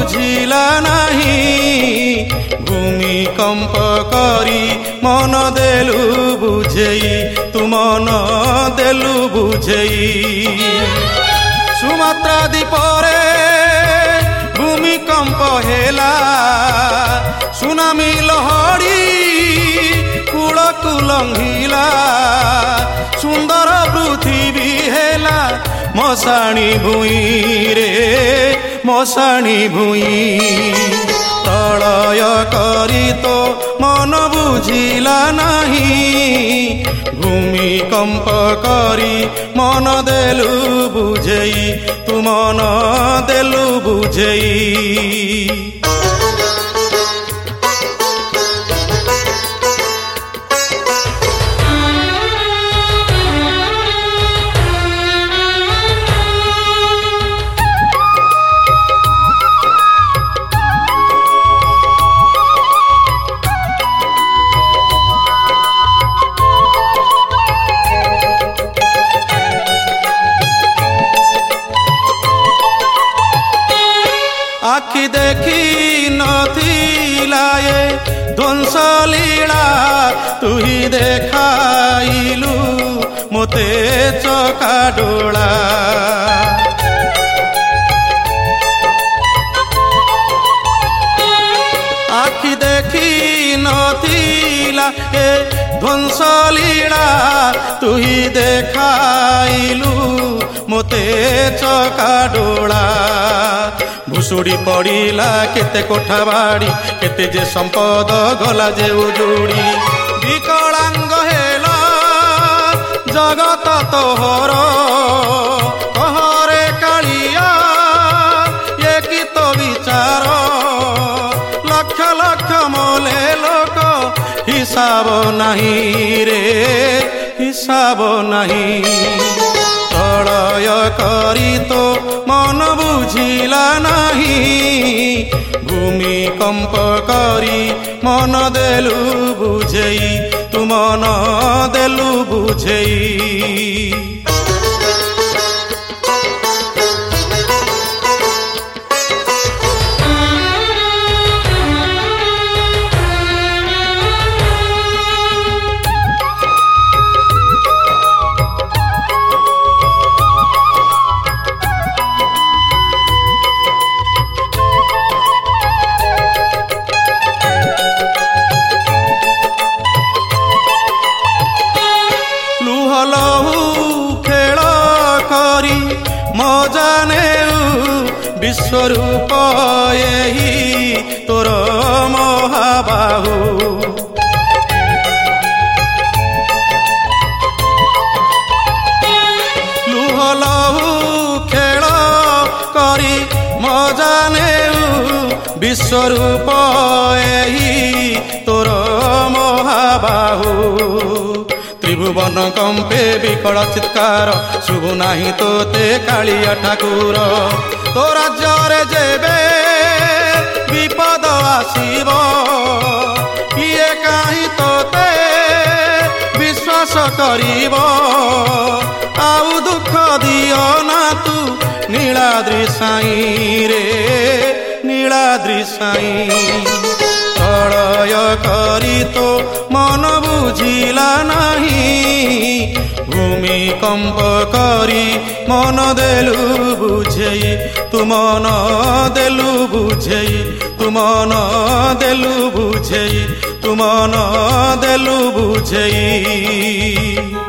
बुझिला नाही भूमिकंप करी मन देलु बुझेई तू मन देलु बुझेई सुमात्रा द्वीपरे भूमिकंप हेला सुनामी लहड़ी कूलकु लंघिला सुंदर पृथ्वी हेला मशाणी भूई रे मशाणी भूई प्रलय करी तो मन बुझिला नहीं भूमिकंप करी मन देलु बुझेई तू मन देलु बुझेई आखि देखी नथिला ये ध्वंस लीला तू ही देखाइलु मोते चका डोला आखि देखी नथिला ये ध्वंस लीला तू ही देखाइलु मोते चका डोला भुसुड़ी पड़िला केते कोठा बाड़ी केते जे संपद गला जे उजुड़ी विकलांग हेला जगत तोहर कहरे कालिया ये की तो विचार लक्ष लक्ष मोले लोक हिसाब नहीं रे हिसाब नहीं प्रलय करी तो मन बुझिला नहीं भूमिकंप करी मन देलु बुझेई तू मन देलु बुझेई खेल करी मजा नेउ विश्वरूप यही तोर महाबाहु लुह लहु खेल करी मजा नेउ विश्वरूप यही तोर महाबाहु त्रिभुवन कंपे विकल चित्कार शुभु नाही तोते कालिया ठाकुर तो राज्य जेबे विपद आसीब किए काहि तोते विश्वास करिब आउ दुख दियो ना तू नीलाद्रि साई रे नीलाद्रि साई प्रलय करी तो मन बुझिला नहीं भूमिकंप करी मन देलु बुझेई तू मन देलु बुझेई तू मन देलु बुझेई तू मन देलु बुझेई।